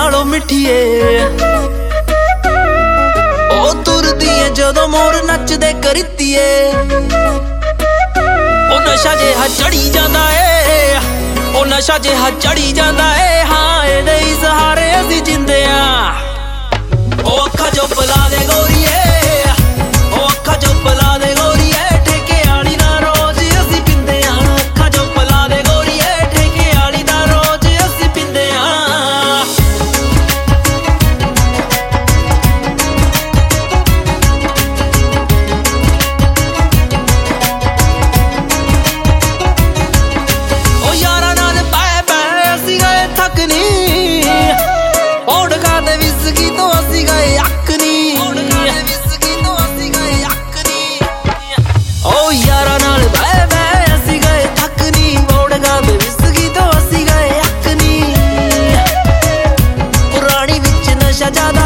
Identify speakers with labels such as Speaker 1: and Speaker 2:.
Speaker 1: नालों मिठिए ओ तुरदी है जदों मोर नचदे करितिए ओ नशा जिहा चढ़ी जांदा ए ओ नशा जिहा चढ़ी जांदा ए हाँ इहदे ही सहारे असीं जिंदे आ ओ अखां चों पिला दे गोरीए ओ अखां चों पिला दे गोरीए ठेके वाली दा रोज असीं पींदे आ अखां चों पिला दे गोरीए ठेके वाली दा रोज असीं पींदे आ ज्यादा